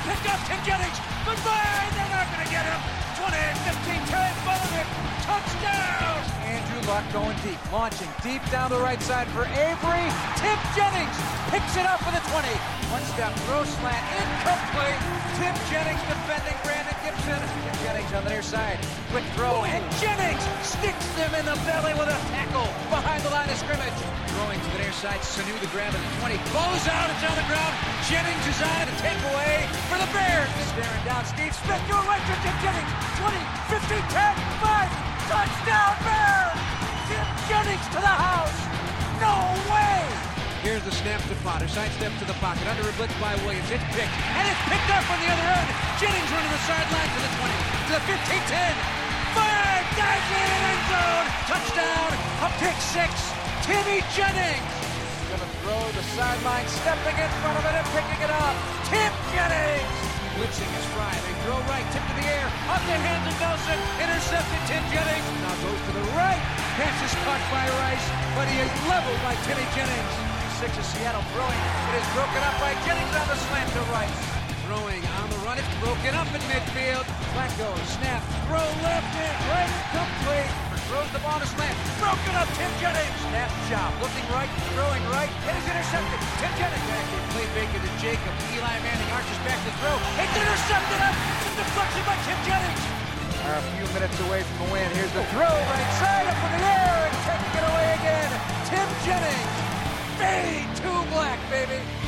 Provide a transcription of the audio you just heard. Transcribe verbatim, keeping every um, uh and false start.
picked up. Tim Jennings. Goodbye. They're not going to get him. twenty, fifteen, ten. Bolovic. Touchdown. Andrew Luck going deep. Launching deep down the right side for Avery. Tim Jennings picks it up for the twenty. One step throw slant. Incomplete. Tim Jennings defending Brandon Gibson. Tim Jennings on the near side. Quick throw. And Jennings sticks them in the belly with a tackle behind the line of scrimmage. Throwing to the near side. Sanu the grab at the twenty. Goes out. It's on the ground. Jennings is on it. A takeaway for the Bears. Staring down. Steve Smith. You're right to Tim Jennings. twenty, fifteen, ten, five. Touchdown Bears! Tim Jennings to the house. No way! Here's the snap to Potter. Sidestep to the pocket. Under a blitz by Williams. It's picked. And it's picked up on the other end. Jennings running the sideline to the twenty. To the fifteen, ten. Five. Dives in the end zone. Touchdown. A pick six. Timmy Jennings. Gonna throw the sideline. Stepping in front of it and picking it up. Tim Jennings. Blitzing is Fry. They throw right. Tip to the air. Up the hands of Nelson. Intercepted. Tim Jennings. Now goes to the right. Pass is caught by Rice. But he is leveled by Timmy Jennings. Six of Seattle throwing. It is broken up by Jennings on the slant to Rice. Throwing on the run. It's broken up in midfield. Flacco. Snap. Throw left in. Right. Complete. Throws the ball to slant. Broken up. Tim Jennings. Snap job. Looking right. Throwing right. It is intercepted. Tim Jennings. Back in. Play Baker to Jacob. Eli Manning arches back to throw. It's intercepted up. It's deflection by Tim Jennings. Are a few minutes away from the win. Here's the throw. Right side up in the air. And taking it away again. Tim Jennings. Fade to black, baby.